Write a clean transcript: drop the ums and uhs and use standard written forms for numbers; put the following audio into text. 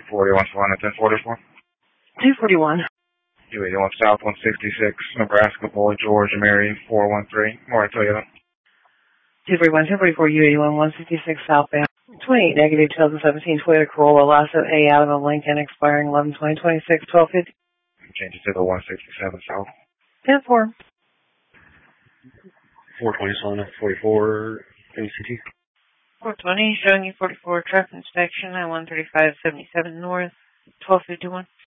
241 Savannah 1044. 241. 281 South 166, Nebraska, Boy, George, Mary 413, Maury Toyota. 241, 244, U81 166 southbound. 28 negative 2017 Toyota Corolla, Lasso A out of Lincoln, expiring 11/20/26, 1250. Change it to the 167 South. 10-4. 420 Solana 44 MCT. 420, showing you 44 traffic inspection at 135.77 north, 1251.